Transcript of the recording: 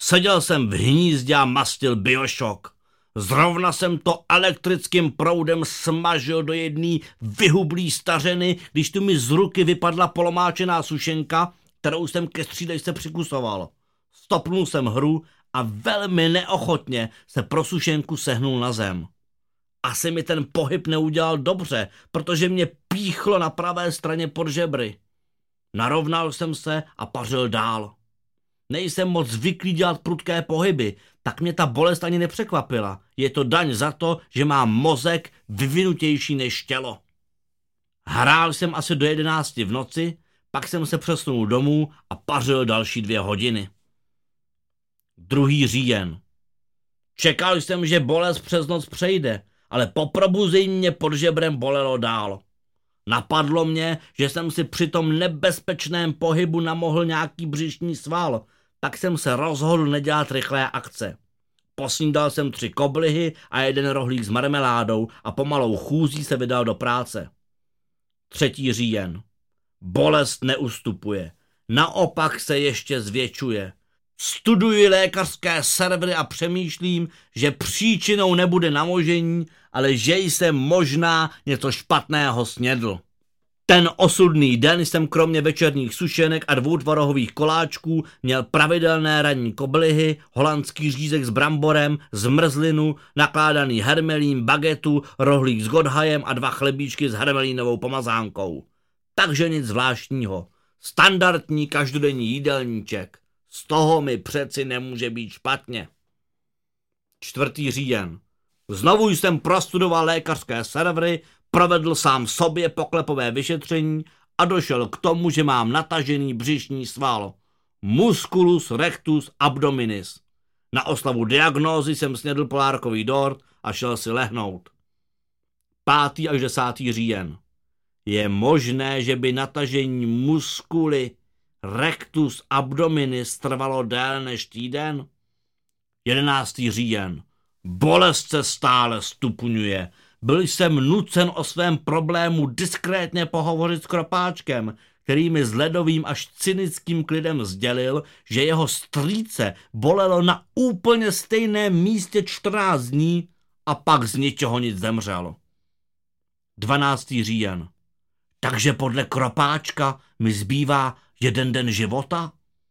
Seděl jsem v hnízdě a mastil BioShock. Zrovna jsem to elektrickým proudem smažil do jedné vyhublý stařeny, když tu mi z ruky vypadla polomáčená sušenka, kterou jsem ke střídejce přikusoval. Stopnul jsem hru a velmi neochotně se pro sušenku sehnul na zem. Asi mi ten pohyb neudělal dobře, protože mě píchlo na pravé straně pod žebry. Narovnal jsem se a pařil dál. Nejsem moc zvyklý dělat prudké pohyby, tak mě ta bolest ani nepřekvapila. Je to daň za to, že mám mozek vyvinutější než tělo. Hrál jsem asi do 11 v noci, pak jsem se přesunul domů a pařil další 2 hodiny. 2. říjen. Čekal jsem, že bolest přes noc přejde, ale po probuzení mě pod žebrem bolelo dál. Napadlo mě, že jsem si při tom nebezpečném pohybu namohl nějaký břišní sval, tak jsem se rozhodl nedělat rychlé akce. Posnídal jsem 3 koblihy a 1 rohlík s marmeládou a pomalou chůzí se vydal do práce. 3. říjen. Bolest neustupuje. Naopak se ještě zvětšuje. Studuji lékařské servery a přemýšlím, že příčinou nebude namožení, ale že jsem možná něco špatného snědl. Ten osudný den jsem kromě večerních sušenek a 2 tvarohových koláčků měl pravidelné ranní koblihy, holandský řízek s bramborem, zmrzlinu, nakládaný hermelín, bagetu, rohlík s godhajem a 2 chlebíčky s hermelínovou pomazánkou. Takže nic zvláštního. Standardní každodenní jídelníček. Z toho mi přeci nemůže být špatně. 4. říjen. Znovu jsem prostudoval lékařské servery, provedl sám sobě poklepové vyšetření a došel k tomu, že mám natažený břišní sval. Musculus rectus abdominis. Na oslavu diagnózy jsem snědl polárkový dort a šel si lehnout. 5. až 10. říjen. Je možné, že by natažení musculi rectus abdominis trvalo déle než týden? 11. říjen. Bolest se stále stupňuje. Byl jsem nucen o svém problému diskrétně pohovořit s kropáčkem, který mi s ledovým až cynickým klidem sdělil, že jeho strýce bolelo na úplně stejném místě 14 dní a pak z ničeho nic zemřel. 12. říjen. Takže podle kropáčka mi zbývá 1 den života?